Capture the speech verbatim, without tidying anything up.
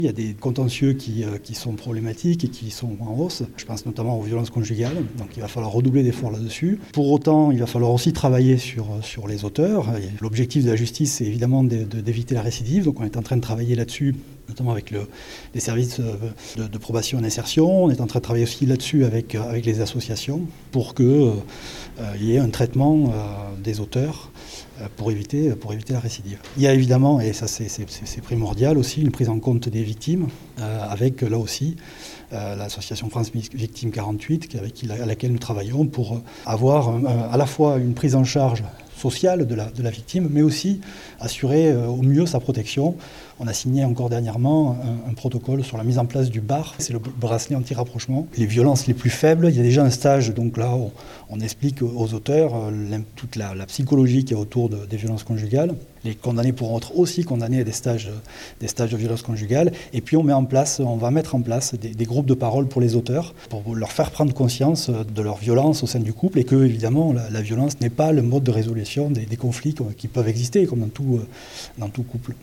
Il y a des contentieux qui, euh, qui sont problématiques et qui sont en hausse. Je pense notamment aux violences conjugales, donc il va falloir redoubler d'efforts là-dessus. Pour autant, il va falloir aussi travailler sur, sur les auteurs. L'objectif de la justice, c'est évidemment de, de, d'éviter la récidive, donc on est en train de travailler là-dessus, notamment avec le, les services de, de probation et d'insertion. On est en train de travailler aussi là-dessus avec, avec les associations pour qu'il euh, y ait un traitement euh, des auteurs pour éviter, pour éviter la récidive. Il y a évidemment, et ça c'est, c'est, c'est primordial aussi, une prise en compte des victimes, euh, avec là aussi euh, l'association France Victimes quarante-huit, avec à laquelle nous travaillons pour avoir euh, à la fois une prise en charge sociale de la, de la victime, mais aussi assurer euh, au mieux sa protection. On a signé encore dernièrement un, un protocole sur la mise en place du B A R, c'est le bracelet anti-rapprochement. Les violences les plus faibles, il y a déjà un stage, donc là on, on explique aux auteurs euh, toute la, la psychologie qu'il y a autour de, des violences conjugales. Les condamnés pourront être aussi condamnés à des stages, des stages de violences conjugales. Et puis on met en place, on va mettre en place des, des groupes de parole pour les auteurs, pour leur faire prendre conscience de leur violence au sein du couple et que évidemment la, la violence n'est pas le mode de résolution des, des conflits qui peuvent exister comme dans tout, dans tout couple.